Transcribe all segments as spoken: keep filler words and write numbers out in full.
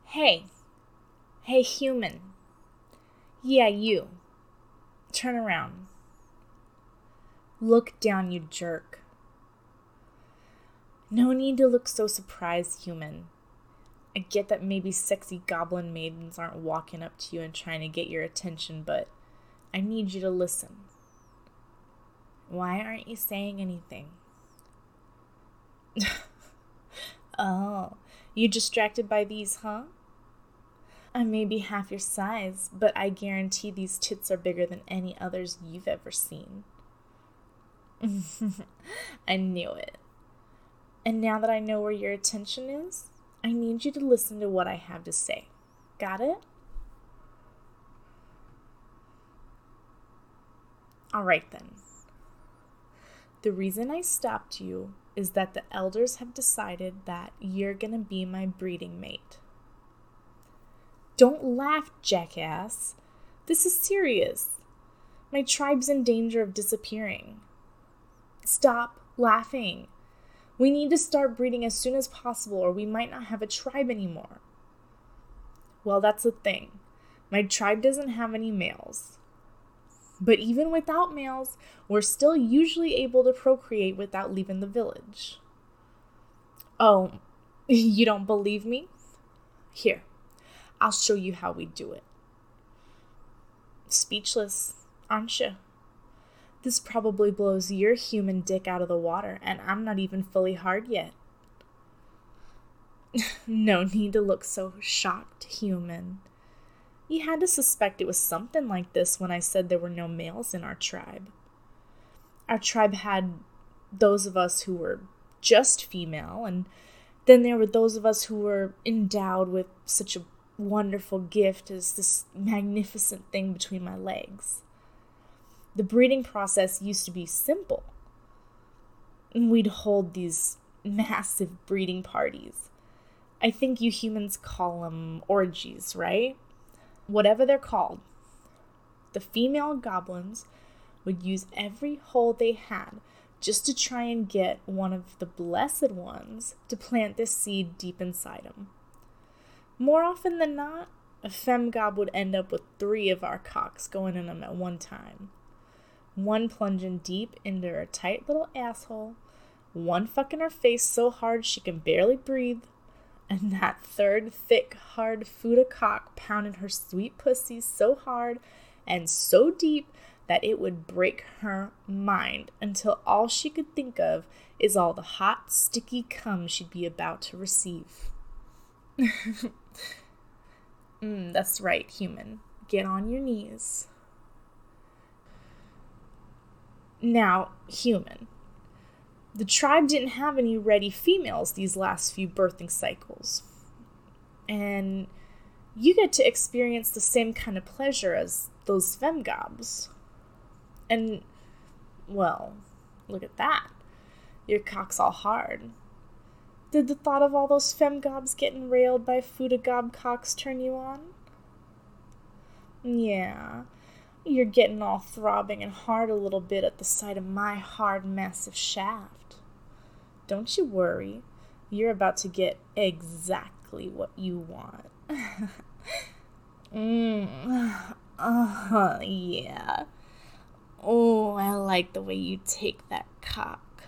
Hey, hey human. Yeah, you. Turn around. Look down, you jerk. No need to look so surprised, human. I get that maybe sexy goblin maidens aren't walking up to you and trying to get your attention, but I need you to listen. Why aren't you saying anything? Oh, you distracted by these, huh? I may be half your size, but I guarantee these tits are bigger than any others you've ever seen. I knew it. And now that I know where your attention is, I need you to listen to what I have to say. Got it? All right then. The reason I stopped you is that the elders have decided that you're gonna be my breeding mate. Don't laugh, jackass. This is serious. My tribe's in danger of disappearing. Stop laughing. We need to start breeding as soon as possible or we might not have a tribe anymore. Well, that's the thing. My tribe doesn't have any males. But even without males, we're still usually able to procreate without leaving the village. Oh, you don't believe me? Here, I'll show you how we do it. Speechless, aren't you? This probably blows your human dick out of the water, and I'm not even fully hard yet. No need to look so shocked, human. You had to suspect it was something like this when I said there were no males in our tribe. Our tribe had those of us who were just female, and then there were those of us who were endowed with such a wonderful gift as this magnificent thing between my legs. The breeding process used to be simple. We'd hold these massive breeding parties. I think you humans call them orgies, right? Whatever they're called. The female goblins would use every hole they had just to try and get one of the blessed ones to plant this seed deep inside them. More often than not, a femgob would end up with three of our cocks going in them at one time. One plunging deep into her tight little asshole, one fucking her face so hard she can barely breathe, and that third thick, hard Fuda cock pounding her sweet pussy so hard and so deep that it would break her mind until all she could think of is all the hot, sticky cum she'd be about to receive. mm, that's right, human. Get on your knees. Now, human. The tribe didn't have any ready females these last few birthing cycles. And you get to experience the same kind of pleasure as those femgobs. And, well, look at that. Your cock's all hard. Did the thought of all those femgobs getting railed by Fudagob cocks turn you on? Yeah. You're getting all throbbing and hard a little bit at the sight of my hard, massive shaft. Don't you worry. You're about to get exactly what you want. mm. Oh, yeah. Oh, I like the way you take that cock.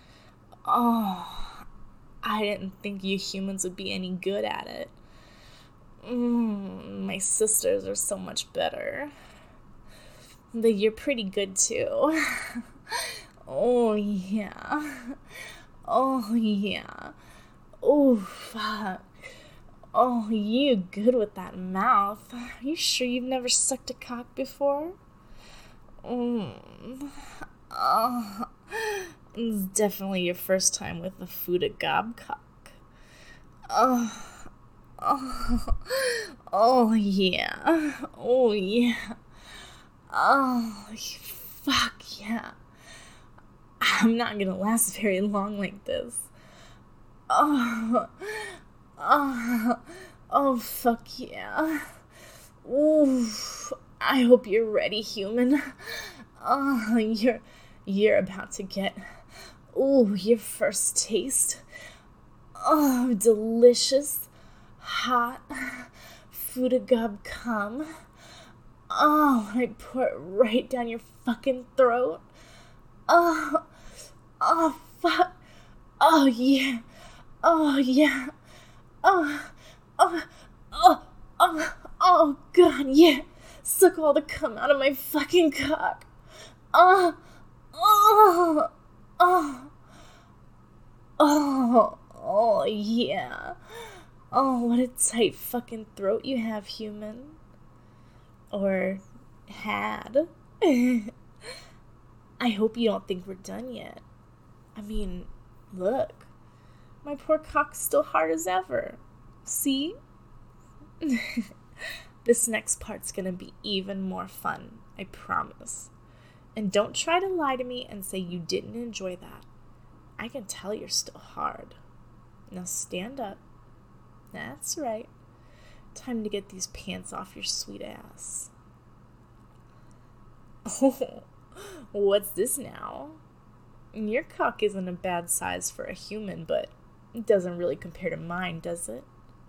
Oh, I didn't think you humans would be any good at it. Mm, my sisters are so much better. But you're pretty good too. Oh yeah. Oh yeah. Oh fuck. Oh, you good with that mouth. Are you sure you've never sucked a cock before? Mm. Oh, it's definitely your first time with a Fudagob cock. Oh. Oh. Oh yeah. Oh yeah. Oh, fuck yeah. I'm not gonna last very long like this. Oh, oh, oh, fuck yeah. Oof. I hope you're ready, human. Oh, you're, you're about to get, ooh, your first taste. Oh, delicious. hot Fuda Gub cum. Oh, I pour it right down your fucking throat. Oh, oh, fuck. Oh, yeah. Oh, yeah. Oh, oh, oh, oh, oh, God, yeah. Suck all the cum out of my fucking cock. Oh, oh, oh, oh, oh, yeah. Oh, what a tight fucking throat you have, human. Or had. I hope you don't think we're done yet. I mean, look. My poor cock's still hard as ever. See? This next part's gonna be even more fun, I promise. And don't try to lie to me and say you didn't enjoy that. I can tell you're still hard. Now stand up. That's right. Time to get these pants off your sweet ass. Oh, what's this now? Your cock isn't a bad size for a human, but it doesn't really compare to mine, does it?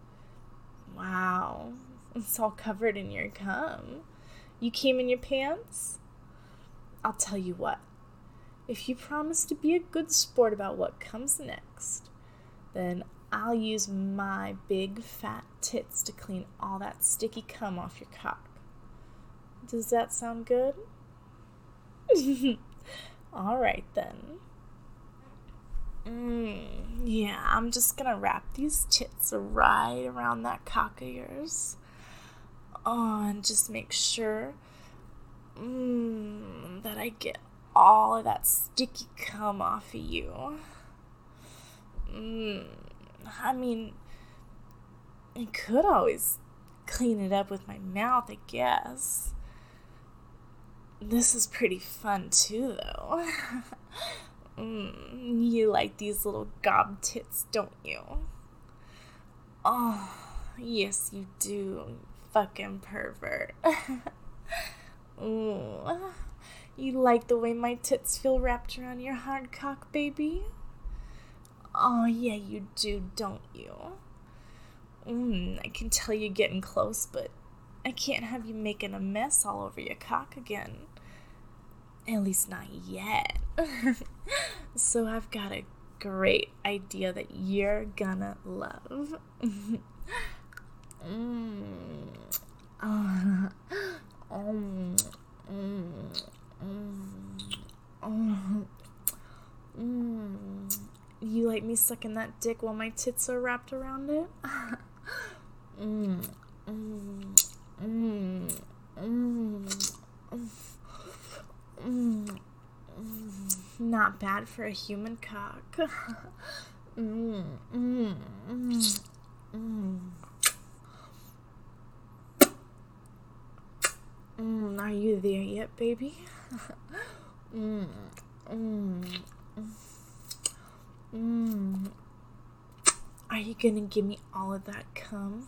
Wow, it's all covered in your cum. You came in your pants? I'll tell you what. If you promise to be a good sport about what comes next, then I'll use my big fat tits to clean all that sticky cum off your cock. Does that sound good? Alright then. Mm, yeah, I'm just gonna wrap these tits right around that cock of yours. Oh, and just make sure mm, that I get all of that sticky cum off of you. Mm, I mean, I could always clean it up with my mouth, I guess. This is pretty fun too, though. mm, you like these little gob tits, don't you? Oh, yes you do, fucking pervert. Ooh, you like the way my tits feel wrapped around your hard cock, baby? Oh, yeah, you do, don't you? Mm, I can tell you're getting close, but I can't have you making a mess all over your cock again. At least not yet. So I've got a great idea that you're gonna love. mm. uh, um, mm, mm, mm, mm. You like me sucking that dick while my tits are wrapped around it? mm, mm, mm, mm, mm, mm. Not bad for a human cock. mm, mm, mm, mm. Mm, are you there yet, baby? mm, mm, mm. Mm. Are you gonna give me all of that cum?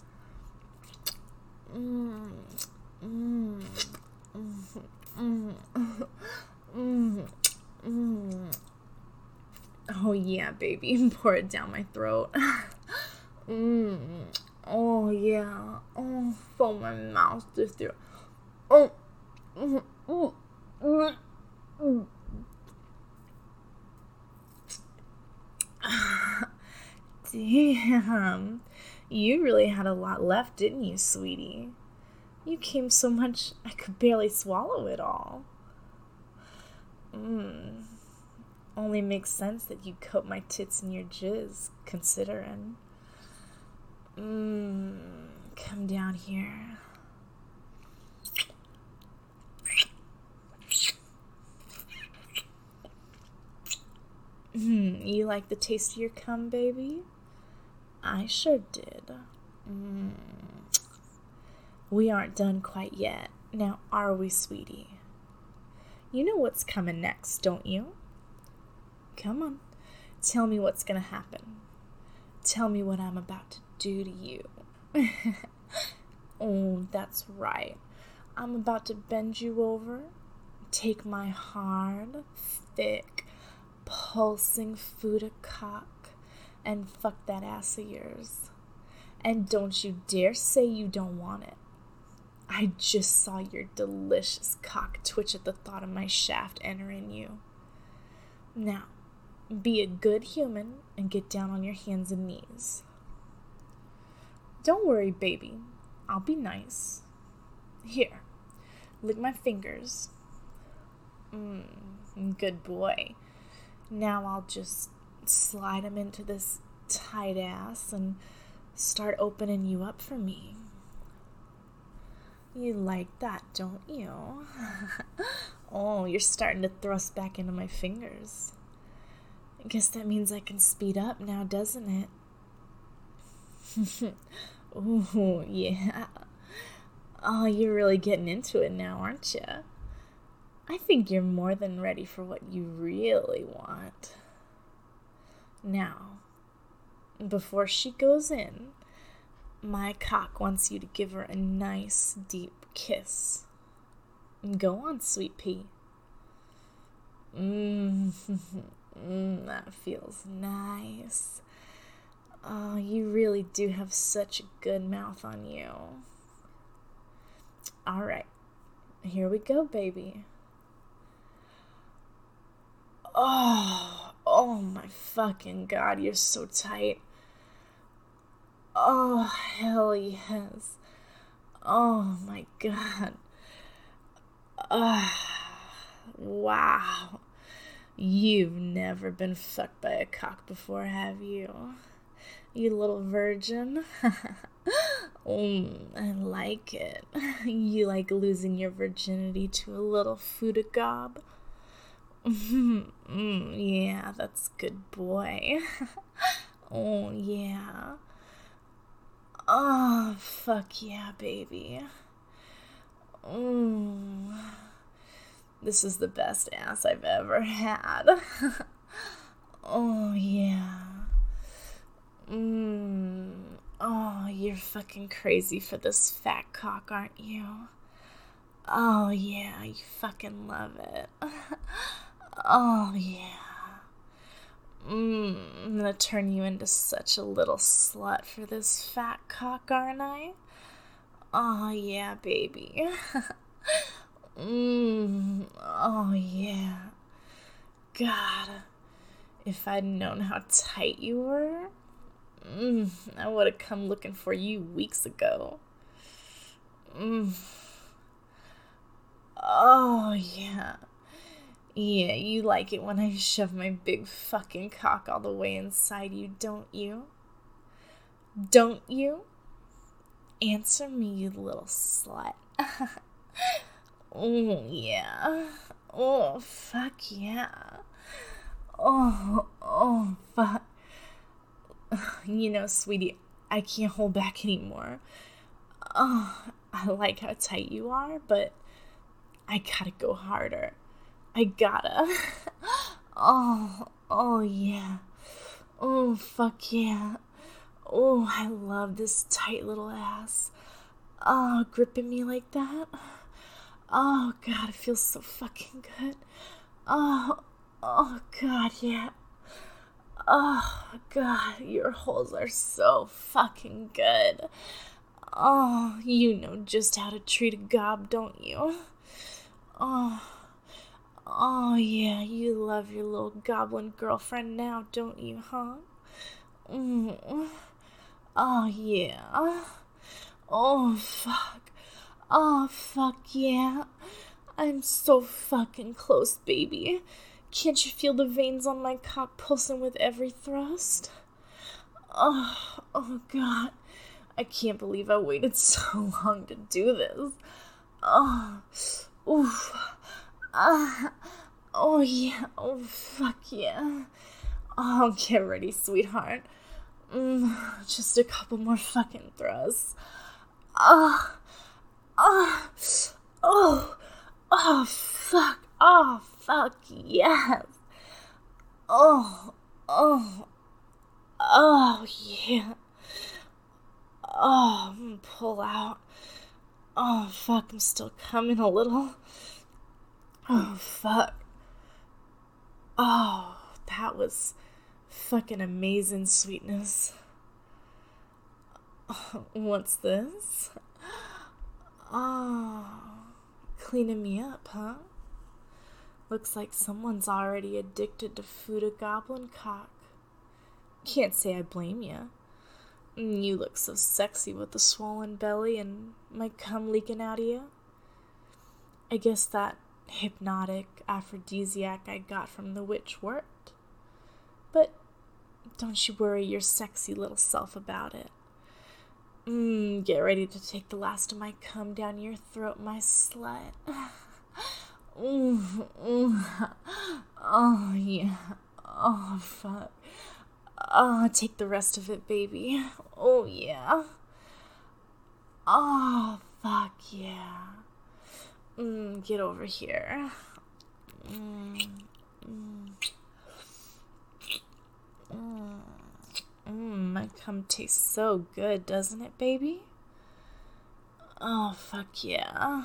Mm. Mm. Mm. Mm. Mm. Mm. Oh yeah, baby, pour it down my throat. mm. Oh yeah. Oh, foam my mouth just through. Oh. Mm. Mm. Mm. Mm. Damn, you really had a lot left, didn't you, sweetie? You came so much I could barely swallow it all. Mmm. Only makes sense that you coat my tits in your jizz, considering. Mmm. Come down here. Mm, you like the taste of your cum, baby? I sure did. Mm. We aren't done quite yet. Now, are we, sweetie? You know what's coming next, don't you? Come on. Tell me what's gonna happen. Tell me what I'm about to do to you. Oh, that's right. I'm about to bend you over, take my hard, thick, pulsing Fuda cock and fuck that ass of yours. And don't you dare say you don't want it. I just saw your delicious cock twitch at the thought of my shaft entering you. Now, be a good human and get down on your hands and knees. Don't worry, baby. I'll be nice. Here, lick my fingers. Mmm, good boy. Now I'll just slide them into this tight ass and start opening you up for me. You like that, don't you? Oh, you're starting to thrust back into my fingers. I guess that means I can speed up now, doesn't it? Ooh, yeah. Oh, you're really getting into it now, aren't you? I think you're more than ready for what you really want. Now, before she goes in, my cock wants you to give her a nice, deep kiss. Go on, sweet pea. Mmm, mm, that feels nice. Oh, you really do have such a good mouth on you. All right, here we go, baby. Oh, oh my fucking God, you're so tight. Oh, hell yes. Oh my God. Ah, wow. You've never been fucked by a cock before, have you? You little virgin. mm, I like it. You like losing your virginity to a little fuda gob? mm, yeah, that's good boy. Oh, yeah. Oh, fuck yeah, baby. Mm. This is the best ass I've ever had. Oh, yeah. Mm. Oh, you're fucking crazy for this fat cock, aren't you? Oh, yeah, you fucking love it. Oh, yeah. Mm, I'm gonna turn you into such a little slut for this fat cock, aren't I? Oh, yeah, baby. mm, oh, yeah. God, if I'd known how tight you were, mm, I would have come looking for you weeks ago. Mm. Oh, yeah. Yeah, you like it when I shove my big fucking cock all the way inside you, don't you? Don't you? Answer me, you little slut. Oh, yeah. Oh, fuck yeah. Oh, oh, fuck. You know, sweetie, I can't hold back anymore. Oh, I like how tight you are, but I gotta go harder. I gotta. Oh, oh yeah. Oh, fuck yeah. Oh, I love this tight little ass. Oh, gripping me like that. Oh, God, it feels so fucking good. Oh, oh, God, yeah. Oh, God, your holes are so fucking good. Oh, you know just how to treat a gob, don't you? Oh. Oh, yeah, you love your little goblin girlfriend now, don't you, huh? Mm. Oh, yeah. Oh, fuck. Oh, fuck, yeah. I'm so fucking close, baby. Can't you feel the veins on my cock pulsing with every thrust? Oh, oh, God. I can't believe I waited so long to do this. Oh, oof. Ah, oh yeah, oh fuck yeah. Oh, get ready, sweetheart. Mm, just a couple more fucking thrusts. Ah, ah, oh, oh fuck, oh fuck yes. Oh, oh, oh yeah. Oh, I'm gonna pull out. Oh fuck, I'm still coming a little. Oh, fuck. Oh, that was fucking amazing sweetness. What's this? Oh, cleaning me up, huh? Looks like someone's already addicted to food of goblin cock. Can't say I blame you. You look so sexy with a swollen belly and my cum leaking out of you. I guess that hypnotic aphrodisiac I got from the witch worked. But don't you worry your sexy little self about it. Mm, get ready to take the last of my cum down your throat, my slut. Ooh, ooh. Oh, yeah. Oh, fuck. Oh, take the rest of it, baby. Oh, yeah. Oh, fuck yeah. Mm, get over here. Mm, mm. Mm. Mm, my cum tastes so good, doesn't it, baby? Oh, fuck yeah.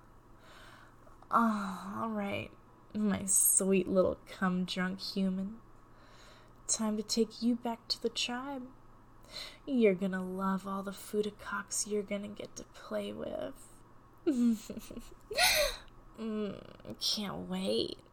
Oh, alright, my sweet little cum-drunk human. Time to take you back to the tribe. You're gonna love all the foodacocks you're gonna get to play with. mm, can't wait.